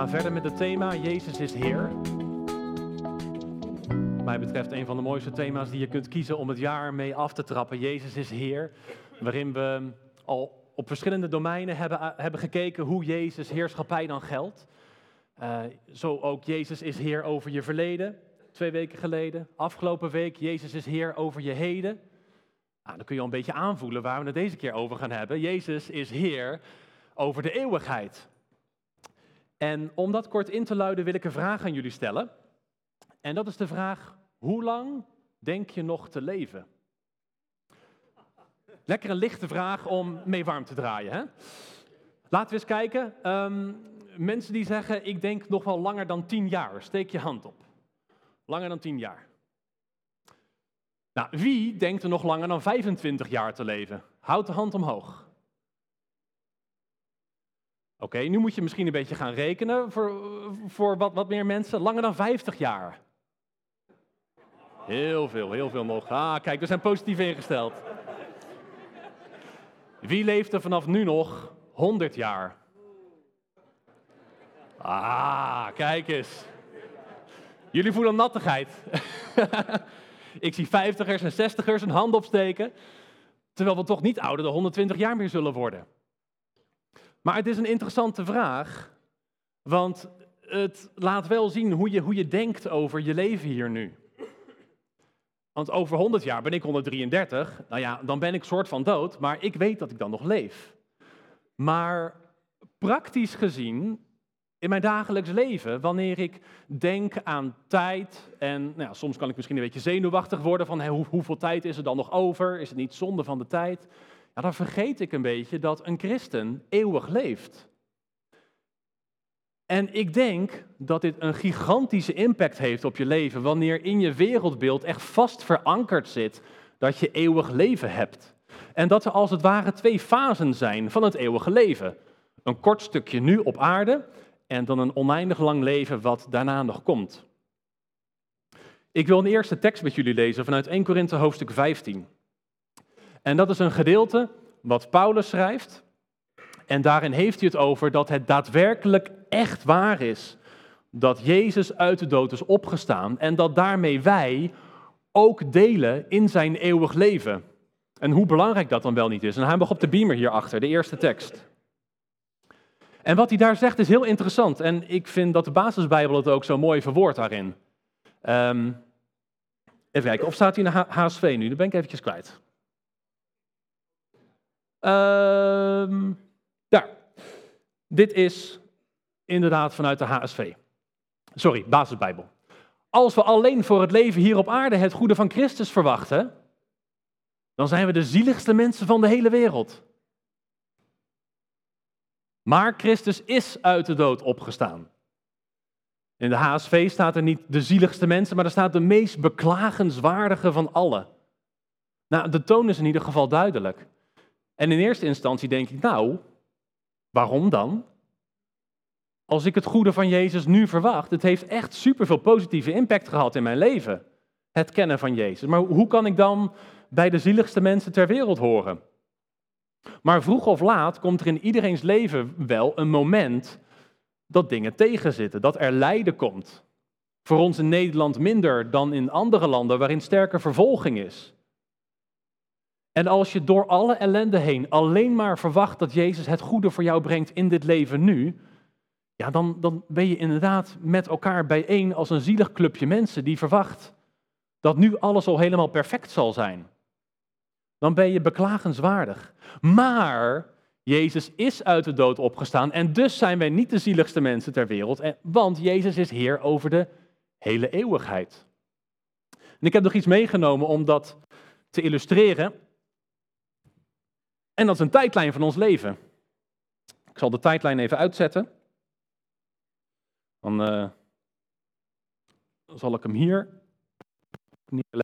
gaan verder met het thema Jezus is Heer. Wat mij betreft een van de mooiste thema's die je kunt kiezen om het jaar mee af te trappen. Jezus is Heer, waarin we al op verschillende domeinen hebben gekeken hoe Jezus heerschappij dan geldt. Zo ook Jezus is Heer over je verleden, 2 weken geleden. Afgelopen week, Jezus is Heer over je heden. Nou, dan kun je al een beetje aanvoelen waar we het deze keer over gaan hebben. Jezus is Heer over de eeuwigheid. En om dat kort in te luiden wil ik een vraag aan jullie stellen. En dat is de vraag, hoe lang denk je nog te leven? Lekker een lichte vraag om mee warm te draaien, hè? Laten we eens kijken. Mensen die zeggen, ik denk nog wel langer dan 10 jaar. Steek je hand op. Langer dan 10 jaar. Nou, wie denkt er nog langer dan 25 jaar te leven? Houd de hand omhoog. Oké, nu moet je misschien een beetje gaan rekenen voor wat meer mensen. Langer dan 50 jaar. Heel veel nog. Ah, kijk, we zijn positief ingesteld. Wie leeft er vanaf nu nog 100 jaar? Ah, kijk eens. Jullie voelen nattigheid. Ik zie 50ers en 60ers een hand opsteken, terwijl we toch niet ouder dan 120 jaar meer zullen worden. Maar het is een interessante vraag, want het laat wel zien hoe je denkt over je leven hier nu. Want over 100 jaar ben ik 133, nou ja, dan ben ik soort van dood, maar ik weet dat ik dan nog leef. Maar praktisch gezien, in mijn dagelijks leven, wanneer ik denk aan tijd, en nou ja, soms kan ik misschien een beetje zenuwachtig worden van hoeveel tijd is er dan nog over, is het niet zonde van de tijd? Ja, dan vergeet ik een beetje dat een christen eeuwig leeft. En ik denk dat dit een gigantische impact heeft op je leven, wanneer in je wereldbeeld echt vast verankerd zit dat je eeuwig leven hebt. En dat er als het ware 2 fasen zijn van het eeuwige leven. Een kort stukje nu op aarde en dan een oneindig lang leven wat daarna nog komt. Ik wil een eerste tekst met jullie lezen vanuit 1 Korinthe hoofdstuk 15. En dat is een gedeelte wat Paulus schrijft. En daarin heeft hij het over dat het daadwerkelijk echt waar is dat Jezus uit de dood is opgestaan en dat daarmee wij ook delen in zijn eeuwig leven. En hoe belangrijk dat dan wel niet is. En hij mag op de beamer hierachter, de eerste tekst. En wat hij daar zegt is heel interessant. En ik vind dat de basisbijbel het ook zo mooi verwoordt daarin. Even kijken, of staat hij in de HSV nu? Dat ben ik eventjes kwijt. Daar. Dit is inderdaad vanuit de HSV. Sorry, basisbijbel. Als we alleen voor het leven hier op aarde het goede van Christus verwachten, dan zijn we de zieligste mensen van de hele wereld. Maar Christus is uit de dood opgestaan. In de HSV staat er niet de zieligste mensen, maar er staat de meest beklagenswaardige van allen. Nou, de toon is in ieder geval duidelijk. En in eerste instantie denk ik, nou, waarom dan? Als ik het goede van Jezus nu verwacht, het heeft echt superveel positieve impact gehad in mijn leven. Het kennen van Jezus. Maar hoe kan ik dan bij de zieligste mensen ter wereld horen? Maar vroeg of laat komt er in iedereens leven wel een moment dat dingen tegenzitten, dat er lijden komt. Voor ons in Nederland minder dan in andere landen waarin sterke vervolging is. En als je door alle ellende heen alleen maar verwacht dat Jezus het goede voor jou brengt in dit leven nu, ja, dan ben je inderdaad met elkaar bijeen als een zielig clubje mensen die verwacht dat nu alles al helemaal perfect zal zijn. Dan ben je beklagenswaardig. Maar Jezus is uit de dood opgestaan en dus zijn wij niet de zieligste mensen ter wereld, want Jezus is Heer over de hele eeuwigheid. En ik heb nog iets meegenomen om dat te illustreren. En dat is een tijdlijn van ons leven. Ik zal de tijdlijn even uitzetten. Dan zal ik hem hier neerleggen.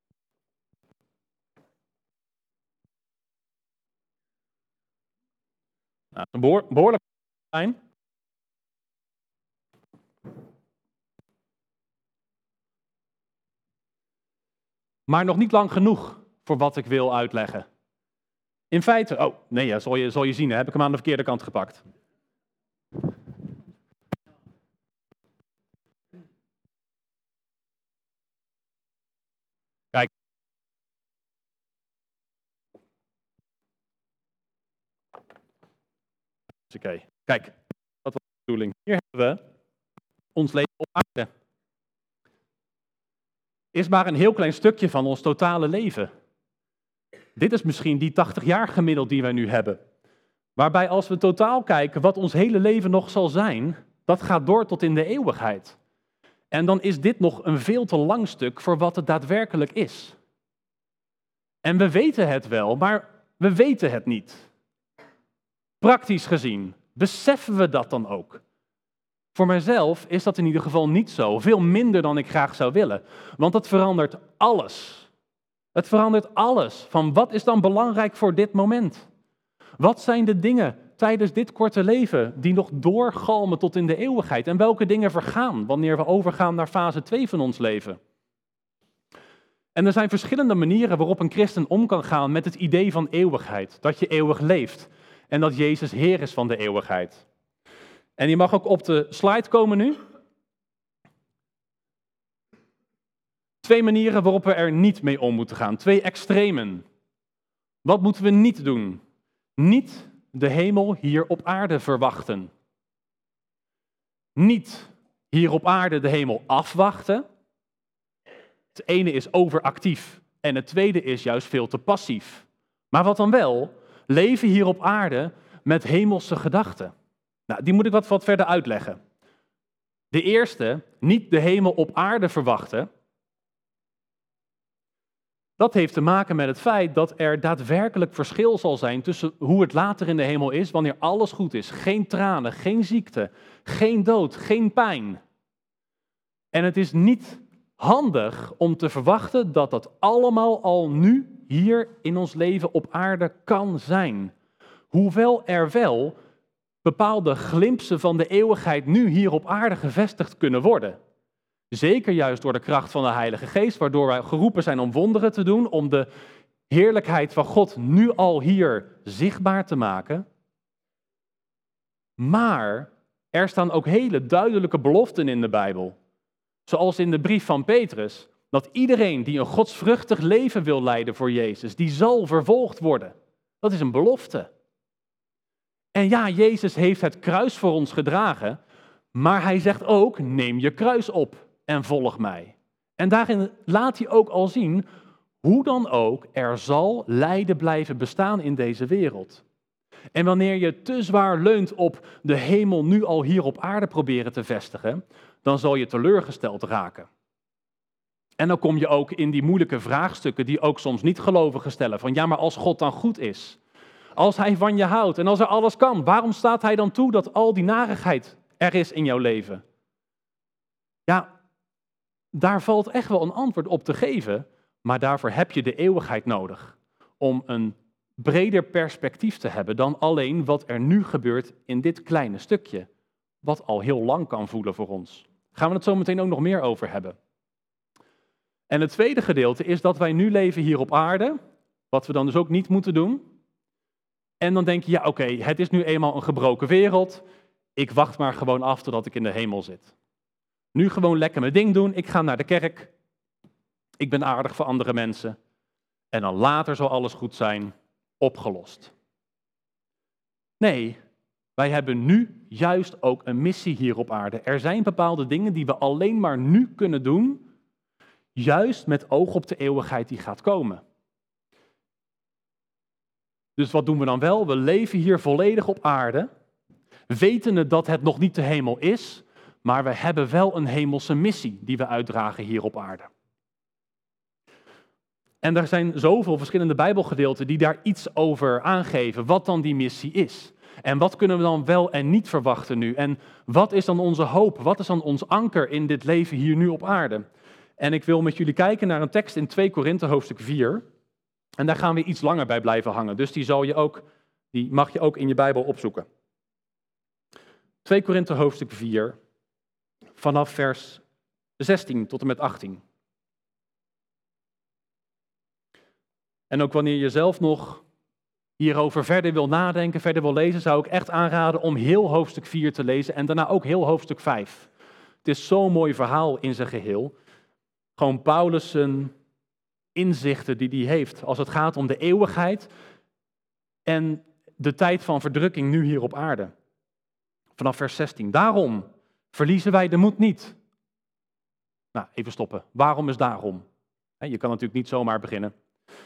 Nou, een behoorlijke tijdlijn. Maar nog niet lang genoeg voor wat ik wil uitleggen. In feite, oh nee, ja, zal je zien, hè, heb ik hem aan de verkeerde kant gepakt. Oké. Kijk, dat was de bedoeling. Hier hebben we ons leven op aarde. Is maar een heel klein stukje van ons totale leven. Dit is misschien die 80 jaar gemiddeld die wij nu hebben. Waarbij als we totaal kijken wat ons hele leven nog zal zijn, dat gaat door tot in de eeuwigheid. En dan is dit nog een veel te lang stuk voor wat het daadwerkelijk is. En we weten het wel, maar we weten het niet. Praktisch gezien, beseffen we dat dan ook? Voor mijzelf is dat in ieder geval niet zo, veel minder dan ik graag zou willen. Want het verandert alles. Het verandert alles. Van wat is dan belangrijk voor dit moment? Wat zijn de dingen tijdens dit korte leven die nog doorgalmen tot in de eeuwigheid? En welke dingen vergaan wanneer we overgaan naar fase 2 van ons leven? En er zijn verschillende manieren waarop een christen om kan gaan met het idee van eeuwigheid. Dat je eeuwig leeft en dat Jezus Heer is van de eeuwigheid. En die mag ook op de slide komen nu. 2 manieren waarop we er niet mee om moeten gaan. 2 extremen. Wat moeten we niet doen? Niet de hemel hier op aarde verwachten. Niet hier op aarde de hemel afwachten. Het ene is overactief en het tweede is juist veel te passief. Maar wat dan wel? Leven hier op aarde met hemelse gedachten. Nou, die moet ik wat verder uitleggen. De eerste, niet de hemel op aarde verwachten. Dat heeft te maken met het feit dat er daadwerkelijk verschil zal zijn tussen hoe het later in de hemel is, wanneer alles goed is. Geen tranen, geen ziekte, geen dood, geen pijn. En het is niet handig om te verwachten dat dat allemaal al nu hier in ons leven op aarde kan zijn. Hoewel er wel bepaalde glimpsen van de eeuwigheid nu hier op aarde gevestigd kunnen worden. Zeker juist door de kracht van de Heilige Geest, waardoor wij geroepen zijn om wonderen te doen, om de heerlijkheid van God nu al hier zichtbaar te maken. Maar er staan ook hele duidelijke beloften in de Bijbel. Zoals in de brief van Petrus, dat iedereen die een godsvruchtig leven wil leiden voor Jezus, die zal vervolgd worden. Dat is een belofte. En ja, Jezus heeft het kruis voor ons gedragen, maar hij zegt ook, neem je kruis op en volg mij. En daarin laat hij ook al zien, hoe dan ook, er zal lijden blijven bestaan in deze wereld. En wanneer je te zwaar leunt op de hemel nu al hier op aarde proberen te vestigen, dan zal je teleurgesteld raken. En dan kom je ook in die moeilijke vraagstukken die ook soms niet-gelovigen stellen. Van ja, maar als God dan goed is, als hij van je houdt en als er alles kan, waarom staat hij dan toe dat al die narigheid er is in jouw leven? Ja, daar valt echt wel een antwoord op te geven, maar daarvoor heb je de eeuwigheid nodig. Om een breder perspectief te hebben dan alleen wat er nu gebeurt in dit kleine stukje. Wat al heel lang kan voelen voor ons. Daar gaan we het zo meteen ook nog meer over hebben. En het tweede gedeelte is dat wij nu leven hier op aarde, wat we dan dus ook niet moeten doen. En dan denk je, ja oké, het is nu eenmaal een gebroken wereld, ik wacht maar gewoon af totdat ik in de hemel zit. Nu gewoon lekker mijn ding doen, ik ga naar de kerk, ik ben aardig voor andere mensen. En dan later zal alles goed zijn, opgelost. Nee, wij hebben nu juist ook een missie hier op aarde. Er zijn bepaalde dingen die we alleen maar nu kunnen doen, juist met oog op de eeuwigheid die gaat komen. Dus wat doen we dan wel? We leven hier volledig op aarde, wetende dat het nog niet de hemel is, maar we hebben wel een hemelse missie die we uitdragen hier op aarde. En er zijn zoveel verschillende Bijbelgedeelten die daar iets over aangeven, wat dan die missie is. En wat kunnen we dan wel en niet verwachten nu? En wat is dan onze hoop? Wat is dan ons anker in dit leven hier nu op aarde? En ik wil met jullie kijken naar een tekst in 2 Korinthe hoofdstuk 4. En daar gaan we iets langer bij blijven hangen. Dus die mag je ook in je Bijbel opzoeken. 2 Korinthe hoofdstuk 4, vanaf vers 16 tot en met 18. En ook wanneer je zelf nog hierover verder wil nadenken, verder wil lezen, zou ik echt aanraden om heel hoofdstuk 4 te lezen en daarna ook heel hoofdstuk 5. Het is zo'n mooi verhaal in zijn geheel. Gewoon Paulus' inzichten die hij heeft als het gaat om de eeuwigheid en de tijd van verdrukking nu hier op aarde. Vanaf vers 16. Daarom verliezen wij de moed niet. Nou, even stoppen. Waarom is daarom? Je kan natuurlijk niet zomaar beginnen.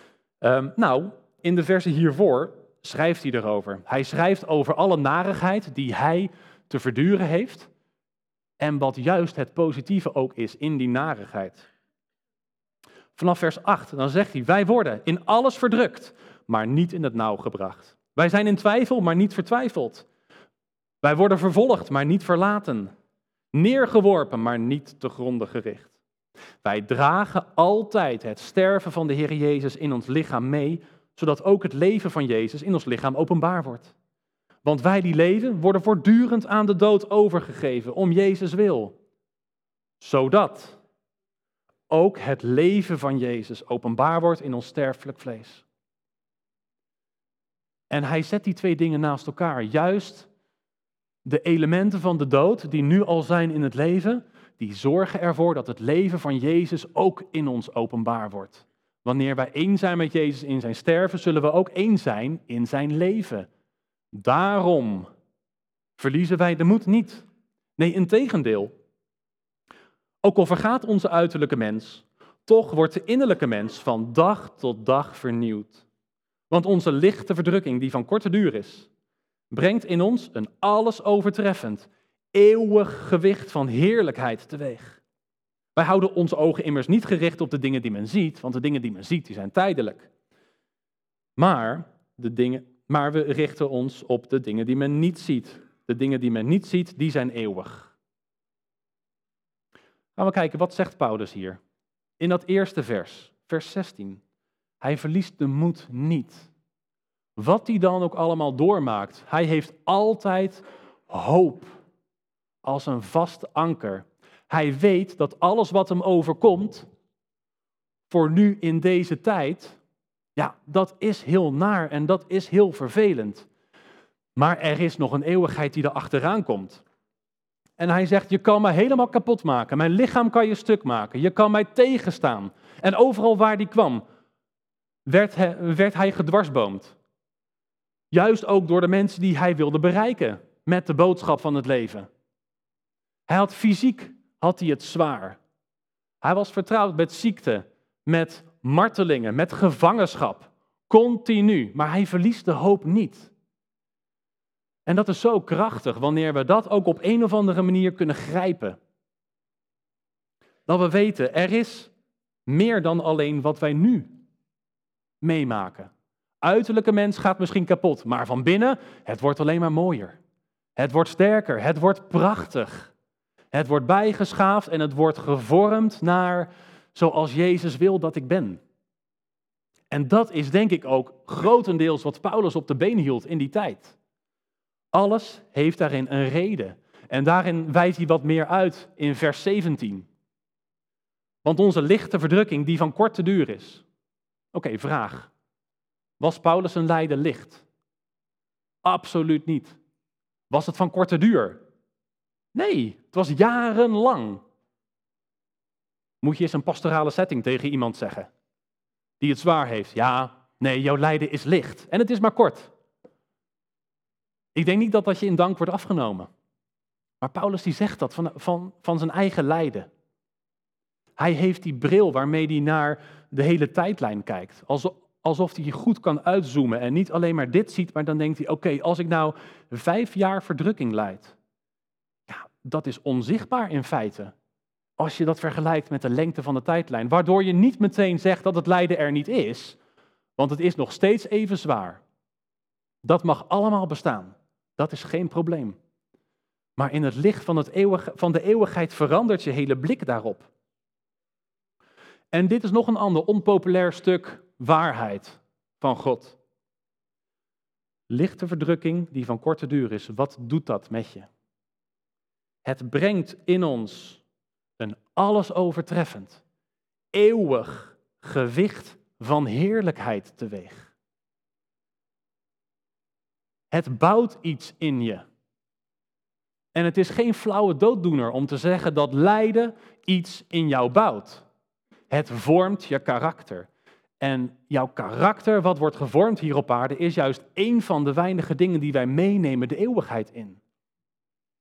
In de versen hiervoor schrijft hij erover. Hij schrijft over alle narigheid die hij te verduren heeft. En wat juist het positieve ook is in die narigheid. Vanaf vers 8, dan zegt hij, wij worden in alles verdrukt, maar niet in het nauw gebracht. Wij zijn in twijfel, maar niet vertwijfeld. Wij worden vervolgd, maar niet verlaten. Neergeworpen, maar niet te gronde gericht. Wij dragen altijd het sterven van de Heer Jezus in ons lichaam mee, zodat ook het leven van Jezus in ons lichaam openbaar wordt. Want wij die leven, worden voortdurend aan de dood overgegeven, om Jezus wil. Zodat ook het leven van Jezus openbaar wordt in ons sterfelijk vlees. En hij zet die twee dingen naast elkaar. Juist de elementen van de dood, die nu al zijn in het leven, die zorgen ervoor dat het leven van Jezus ook in ons openbaar wordt. Wanneer wij één zijn met Jezus in zijn sterven, zullen we ook één zijn in zijn leven. Daarom verliezen wij de moed niet. Nee, integendeel. Ook al vergaat onze uiterlijke mens, toch wordt de innerlijke mens van dag tot dag vernieuwd. Want onze lichte verdrukking, die van korte duur is, brengt in ons een alles overtreffend, eeuwig gewicht van heerlijkheid teweeg. Wij houden onze ogen immers niet gericht op de dingen die men ziet, want de dingen die men ziet, die zijn tijdelijk. Maar we richten ons op de dingen die men niet ziet. De dingen die men niet ziet, die zijn eeuwig. Gaan we kijken, wat zegt Paulus hier? In dat eerste vers, vers 16. Hij verliest de moed niet. Wat hij dan ook allemaal doormaakt, hij heeft altijd hoop als een vast anker. Hij weet dat alles wat hem overkomt, voor nu in deze tijd, ja, dat is heel naar en dat is heel vervelend. Maar er is nog een eeuwigheid die er achteraan komt. En hij zegt, je kan mij helemaal kapot maken, mijn lichaam kan je stuk maken, je kan mij tegenstaan. En overal waar die kwam, werd hij gedwarsboomd. Juist ook door de mensen die hij wilde bereiken met de boodschap van het leven. Hij had fysiek het zwaar. Hij was vertrouwd met ziekte, met martelingen, met gevangenschap. Continu, maar hij verliest de hoop niet. En dat is zo krachtig wanneer we dat ook op een of andere manier kunnen grijpen. Dat we weten, er is meer dan alleen wat wij nu meemaken. Uiterlijke mens gaat misschien kapot, maar van binnen, het wordt alleen maar mooier. Het wordt sterker, het wordt prachtig. Het wordt bijgeschaafd en het wordt gevormd naar zoals Jezus wil dat ik ben. En dat is denk ik ook grotendeels wat Paulus op de been hield in die tijd. Alles heeft daarin een reden. En daarin wijdt hij wat meer uit in vers 17. Want onze lichte verdrukking die van korte duur is. Oké, vraag. Was Paulus een lijden licht? Absoluut niet. Was het van korte duur? Nee, het was jarenlang. Moet je eens een pastorale setting tegen iemand zeggen die het zwaar heeft? Ja, nee, jouw lijden is licht en het is maar kort. Ik denk niet dat je in dank wordt afgenomen. Maar Paulus die zegt dat van zijn eigen lijden. Hij heeft die bril waarmee hij naar de hele tijdlijn kijkt. Alsof hij goed kan uitzoomen en niet alleen maar dit ziet, maar dan denkt hij, oké, als ik nou 5 jaar verdrukking lijd, ja, dat is onzichtbaar in feite. Als je dat vergelijkt met de lengte van de tijdlijn, waardoor je niet meteen zegt dat het lijden er niet is, want het is nog steeds even zwaar. Dat mag allemaal bestaan. Dat is geen probleem. Maar in het licht van de eeuwigheid verandert je hele blik daarop. En dit is nog een ander onpopulair stuk waarheid van God. Lichte verdrukking die van korte duur is, wat doet dat met je? Het brengt in ons een alles overtreffend, eeuwig gewicht van heerlijkheid teweeg. Het bouwt iets in je. En het is geen flauwe dooddoener om te zeggen dat lijden iets in jou bouwt. Het vormt je karakter. En jouw karakter, wat wordt gevormd hier op aarde, is juist één van de weinige dingen die wij meenemen de eeuwigheid in.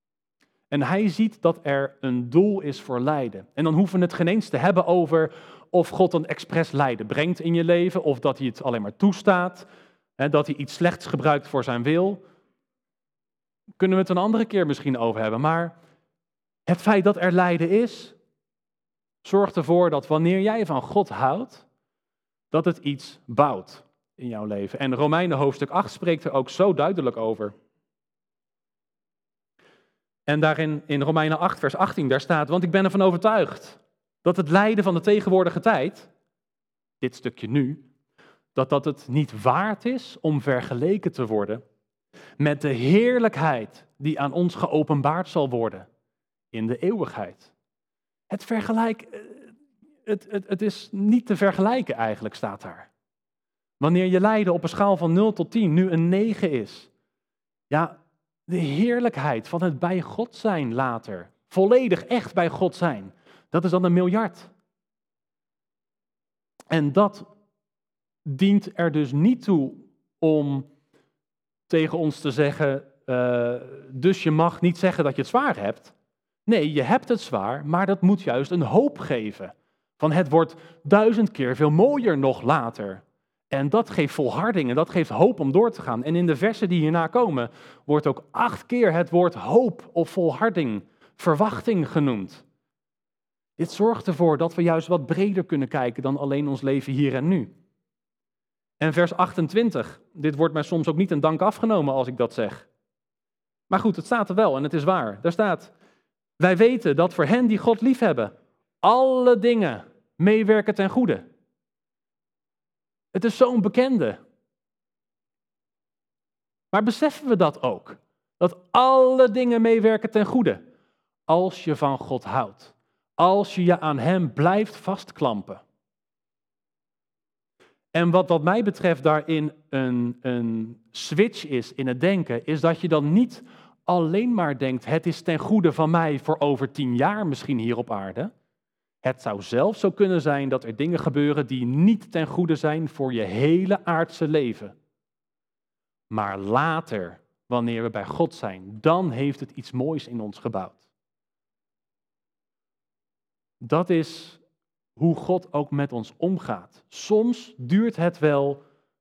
En hij ziet dat er een doel is voor lijden. En dan hoeven we het geen eens te hebben over of God een expres lijden brengt in je leven, of dat hij het alleen maar toestaat, dat hij iets slechts gebruikt voor zijn wil. Kunnen we het een andere keer misschien over hebben. Maar het feit dat er lijden is, zorgt ervoor dat wanneer jij van God houdt, dat het iets bouwt in jouw leven. En Romeinen hoofdstuk 8 spreekt er ook zo duidelijk over. En daarin in Romeinen 8 vers 18, daar staat, want ik ben ervan overtuigd dat het lijden van de tegenwoordige tijd, dit stukje nu, dat het niet waard is om vergeleken te worden met de heerlijkheid die aan ons geopenbaard zal worden in de eeuwigheid. Het is niet te vergelijken eigenlijk, staat daar. Wanneer je lijden op een schaal van 0 tot 10 nu een 9 is, ja, de heerlijkheid van het bij God zijn later, volledig echt bij God zijn, dat is dan 1 miljard. En dat dient er dus niet toe om tegen ons te zeggen, dus je mag niet zeggen dat je het zwaar hebt. Nee, je hebt het zwaar, maar dat moet juist een hoop geven. Van het wordt 1000 keer veel mooier nog later. En dat geeft volharding en dat geeft hoop om door te gaan. En in de versen die hierna komen, wordt ook 8 keer het woord hoop of volharding, verwachting genoemd. Dit zorgt ervoor dat we juist wat breder kunnen kijken dan alleen ons leven hier en nu. En vers 28, dit wordt mij soms ook niet in dank afgenomen als ik dat zeg. Maar goed, het staat er wel en het is waar. Daar staat, wij weten dat voor hen die God liefhebben, alle dingen meewerken ten goede. Het is zo'n bekende. Maar beseffen we dat ook? Dat alle dingen meewerken ten goede. Als je van God houdt. Als je je aan Hem blijft vastklampen. En wat mij betreft daarin een switch is in het denken, is dat je dan niet alleen maar denkt, het is ten goede van mij voor over 10 jaar misschien hier op aarde. Het zou zelfs zo kunnen zijn dat er dingen gebeuren die niet ten goede zijn voor je hele aardse leven. Maar later, wanneer we bij God zijn, dan heeft het iets moois in ons gebouwd. Dat is hoe God ook met ons omgaat. Soms duurt het wel,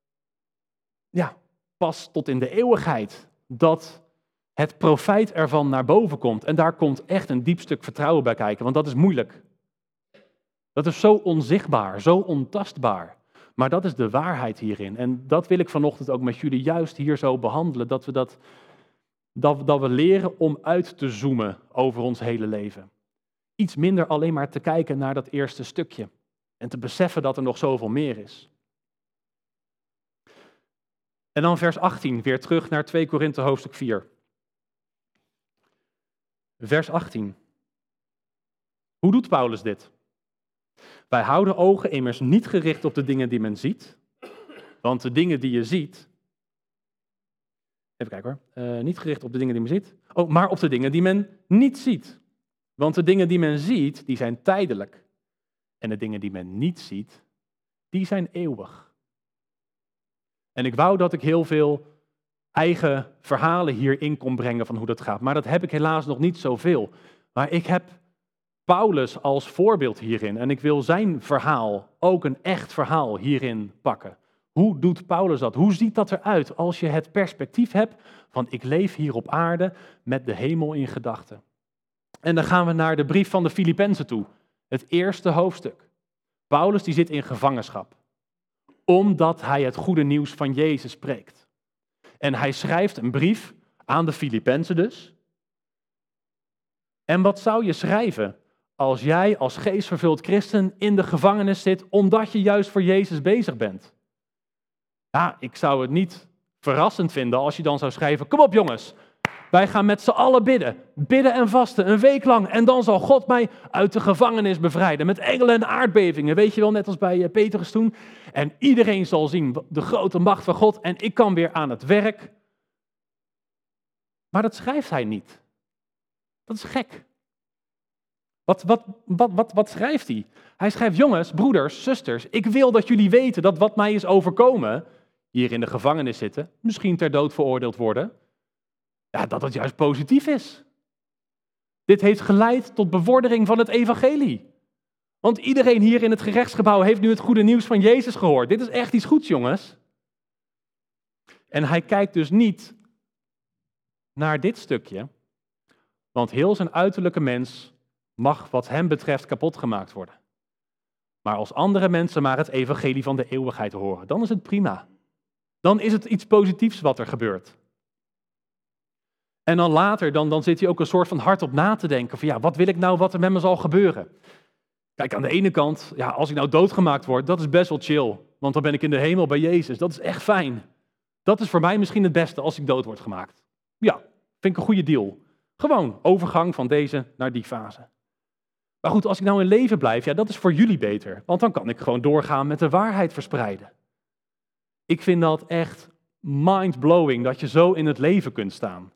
pas tot in de eeuwigheid, dat het profijt ervan naar boven komt. En daar komt echt een diep stuk vertrouwen bij kijken, want dat is moeilijk. Dat is zo onzichtbaar, zo ontastbaar. Maar dat is de waarheid hierin. En dat wil ik vanochtend ook met jullie juist hier zo behandelen. Dat we leren om uit te zoomen over ons hele leven. Iets minder alleen maar te kijken naar dat eerste stukje. En te beseffen dat er nog zoveel meer is. En dan vers 18, weer terug naar 2 Korinthe hoofdstuk 4. Vers 18. Hoe doet Paulus dit? Wij houden ogen immers niet gericht op de dingen die men ziet. Want de dingen die je ziet... Even kijken hoor. Niet gericht op de dingen die men ziet. Maar op de dingen die men niet ziet. Want de dingen die men ziet, die zijn tijdelijk. En de dingen die men niet ziet, die zijn eeuwig. En ik wou dat ik heel veel eigen verhalen hierin kon brengen van hoe dat gaat. Maar dat heb ik helaas nog niet zoveel. Maar ik heb Paulus als voorbeeld hierin. En ik wil zijn verhaal, ook een echt verhaal, hierin pakken. Hoe doet Paulus dat? Hoe ziet dat eruit als je het perspectief hebt van ik leef hier op aarde met de hemel in gedachten? En dan gaan we naar de brief van de Filippenzen toe. Het eerste hoofdstuk. Paulus die zit in gevangenschap. Omdat hij het goede nieuws van Jezus spreekt. En hij schrijft een brief aan de Filippenzen dus. En wat zou je schrijven als jij als geestvervuld christen in de gevangenis zit omdat je juist voor Jezus bezig bent? Ja, ik zou het niet verrassend vinden als je dan zou schrijven, kom op jongens, wij gaan met z'n allen bidden en vasten, een week lang. En dan zal God mij uit de gevangenis bevrijden, met engelen en aardbevingen. Weet je wel, net als bij Petrus toen. En iedereen zal zien de grote macht van God en ik kan weer aan het werk. Maar dat schrijft hij niet. Dat is gek. Wat schrijft hij? Hij schrijft, jongens, broeders, zusters, ik wil dat jullie weten dat wat mij is overkomen, hier in de gevangenis zitten, misschien ter dood veroordeeld worden, ja, dat het juist positief is. Dit heeft geleid tot bevordering van het evangelie. Want iedereen hier in het gerechtsgebouw heeft nu het goede nieuws van Jezus gehoord. Dit is echt iets goeds, jongens. En hij kijkt dus niet naar dit stukje, want heel zijn uiterlijke mens mag wat hem betreft kapot gemaakt worden. Maar als andere mensen maar het evangelie van de eeuwigheid horen, dan is het prima. Dan is het iets positiefs wat er gebeurt. En dan later, dan zit hij ook een soort van hardop na te denken van ja, wat wil ik nou wat er met me zal gebeuren? Kijk, aan de ene kant, ja, als ik nou doodgemaakt word, dat is best wel chill. Want dan ben ik in de hemel bij Jezus, dat is echt fijn. Dat is voor mij misschien het beste als ik dood word gemaakt. Ja, vind ik een goede deal. Gewoon overgang van deze naar die fase. Maar goed, als ik nou in leven blijf, ja, dat is voor jullie beter. Want dan kan ik gewoon doorgaan met de waarheid verspreiden. Ik vind dat echt mind-blowing dat je zo in het leven kunt staan.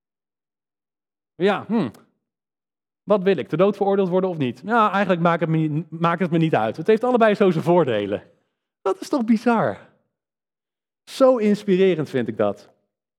Ja, wat wil ik? Te dood veroordeeld worden of niet? Ja, eigenlijk maakt het me niet uit. Het heeft allebei zo zijn voordelen. Dat is toch bizar? Zo inspirerend vind ik dat.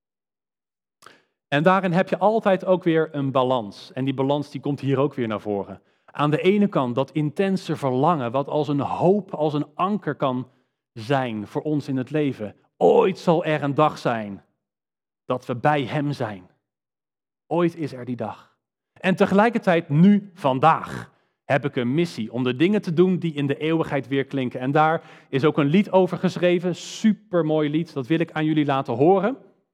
En daarin heb je altijd ook weer een balans. En die balans die komt hier ook weer naar voren. Aan de ene kant dat intense verlangen, wat als een hoop, als een anker kan zijn voor ons in het leven. Ooit zal er een dag zijn dat we bij Hem zijn. Ooit is er die dag. En tegelijkertijd nu, vandaag, heb ik een missie om de dingen te doen die in de eeuwigheid weer klinken. En daar is ook een lied over geschreven, supermooi lied, dat wil ik aan jullie laten horen.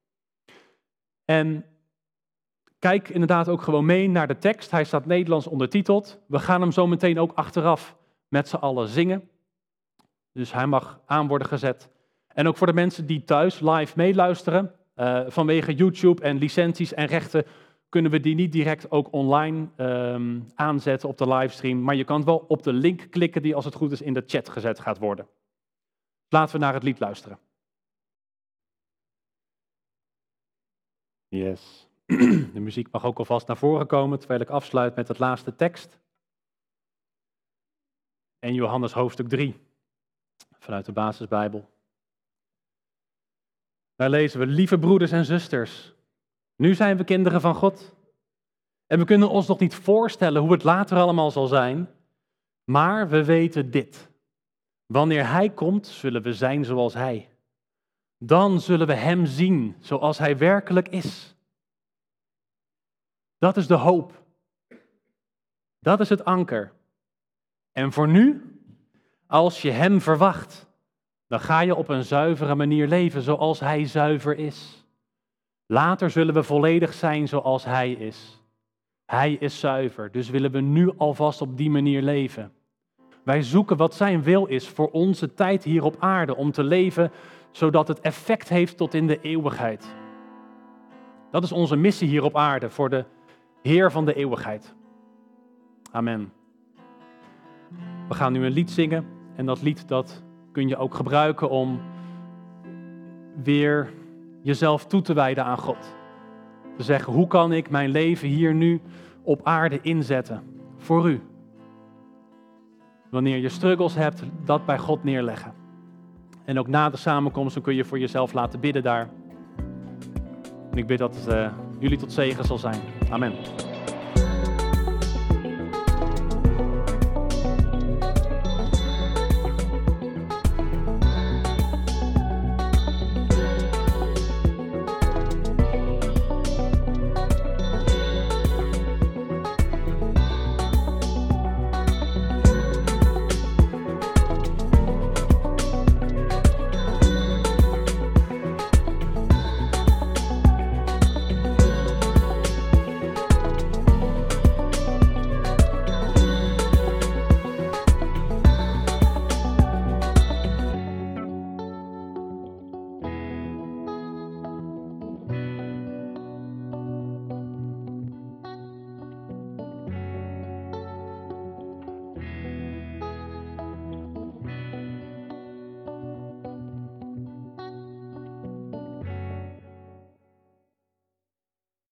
En kijk inderdaad ook gewoon mee naar de tekst, hij staat Nederlands ondertiteld. We gaan hem zo meteen ook achteraf met z'n allen zingen. Dus hij mag aan worden gezet. En ook voor de mensen die thuis live meeluisteren, vanwege YouTube en licenties en rechten, kunnen we die niet direct ook online aanzetten op de livestream. Maar je kan wel op de link klikken die als het goed is in de chat gezet gaat worden. Laten we naar het lied luisteren. Yes. De muziek mag ook alvast naar voren komen terwijl ik afsluit met het laatste tekst. En Johannes hoofdstuk 3, vanuit de basisbijbel. Daar lezen we, lieve broeders en zusters, nu zijn we kinderen van God. En we kunnen ons nog niet voorstellen hoe het later allemaal zal zijn, maar we weten dit. Wanneer Hij komt, zullen we zijn zoals Hij. Dan zullen we Hem zien zoals Hij werkelijk is. Dat is de hoop. Dat is het anker. En voor nu, als je Hem verwacht, dan ga je op een zuivere manier leven zoals Hij zuiver is. Later zullen we volledig zijn zoals Hij is. Hij is zuiver, dus willen we nu alvast op die manier leven. Wij zoeken wat zijn wil is voor onze tijd hier op aarde, om te leven zodat het effect heeft tot in de eeuwigheid. Dat is onze missie hier op aarde voor de Heer van de eeuwigheid. Amen. We gaan nu een lied zingen en dat lied dat kun je ook gebruiken om weer jezelf toe te wijden aan God. Te zeggen, hoe kan ik mijn leven hier nu op aarde inzetten voor u? Wanneer je struggles hebt, dat bij God neerleggen. En ook na de samenkomst dan kun je voor jezelf laten bidden daar. En ik bid dat het jullie tot zegen zal zijn. Amen.